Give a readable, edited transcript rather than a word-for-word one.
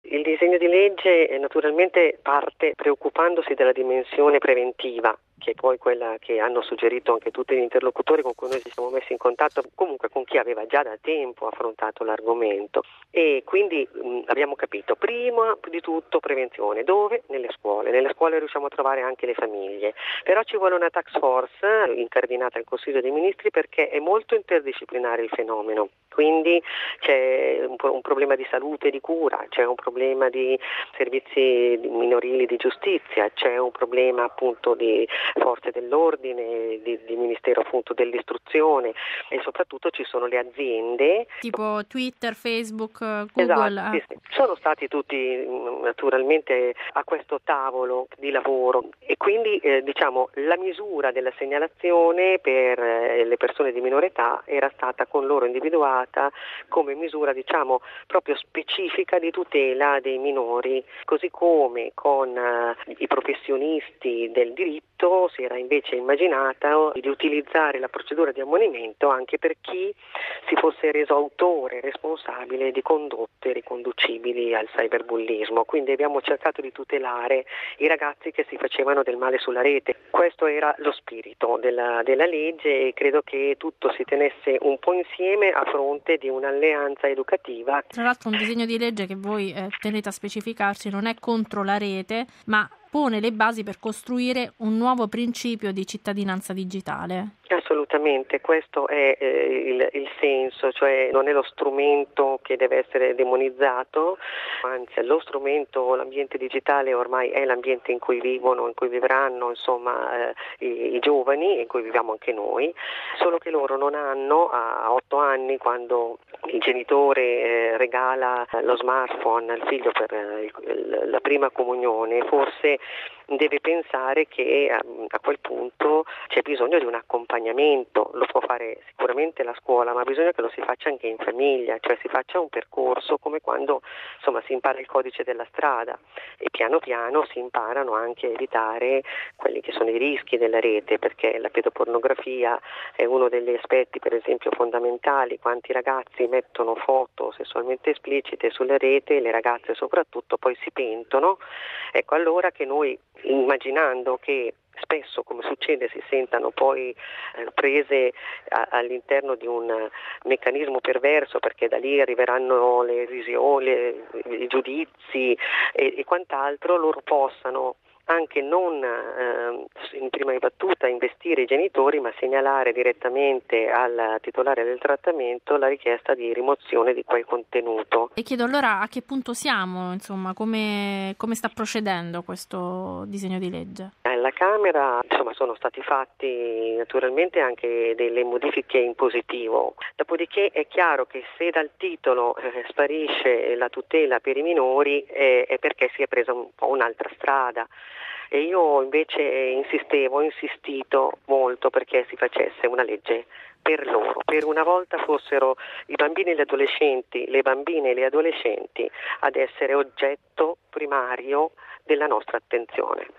Il disegno di legge naturalmente parte preoccupandosi della dimensione preventiva, che è poi quella che hanno suggerito anche tutti gli interlocutori con cui noi ci siamo messi in contatto, comunque con chi aveva già da tempo affrontato l'argomento. E quindi abbiamo capito, prima di tutto prevenzione. Dove? Nelle scuole. Nelle scuole riusciamo a trovare anche le famiglie. Però ci vuole una task force incardinata al Consiglio dei Ministri perché è molto interdisciplinare il fenomeno. Quindi c'è un problema di salute e di cura, c'è un problema di servizi minorili di giustizia, c'è un problema appunto di forze dell'ordine, di Ministero appunto dell'istruzione e soprattutto ci sono le aziende. Tipo Twitter, Facebook, Google. Esatto, sì. Sono stati tutti naturalmente a questo tavolo di lavoro e quindi la misura della segnalazione per le persone di minore età era stata con loro individuata come misura proprio specifica di tutela dei minori, così come con i professionisti del diritto si era invece immaginata di utilizzare la procedura di ammonimento anche per chi si fosse reso autore, responsabile di condotte riconducibili al cyberbullismo. Quindi abbiamo cercato di tutelare i ragazzi che si facevano del male sulla rete. Questo era lo spirito della legge e credo che tutto si tenesse un po' insieme a fronte di un'alleanza educativa. Tra l'altro un disegno di legge che voi tenete a specificarci non è contro la rete, ma pone le basi per costruire un nuovo principio di cittadinanza digitale. Assolutamente, questo è il senso, cioè non è lo strumento che deve essere demonizzato, anzi lo strumento, l'ambiente digitale ormai è l'ambiente in cui vivono, in cui vivranno i giovani, in cui viviamo anche noi, solo che loro non hanno a 8 anni, quando il genitore regala lo smartphone al figlio per la prima comunione, forse deve pensare che a quel punto c'è bisogno di un accompagnamento, lo può fare sicuramente la scuola, ma bisogna che lo si faccia anche in famiglia, cioè si faccia un percorso come quando si impara il codice della strada e piano piano si imparano anche a evitare quelli che sono i rischi della rete, perché la pedopornografia è uno degli aspetti per esempio fondamentali. Quanti ragazzi mettono foto sessualmente esplicite sulla rete e le ragazze soprattutto poi si pentono. Ecco allora che noi, immaginando che spesso, come succede, si sentano poi prese all'interno di un meccanismo perverso, perché da lì arriveranno le risioni, i giudizi e quant'altro, loro possano anche non in prima battuta investire i genitori, ma segnalare direttamente al titolare del trattamento la richiesta di rimozione di quel contenuto. E chiedo allora a che punto siamo, come sta procedendo questo disegno di legge? Alla Camera sono stati fatti naturalmente anche delle modifiche in positivo, dopodiché è chiaro che se dal titolo sparisce la tutela per i minori è perché si è presa un po' un'altra strada. E io invece ho insistito molto perché si facesse una legge per loro, per una volta fossero i bambini e gli adolescenti, le bambine e le adolescenti ad essere oggetto primario della nostra attenzione.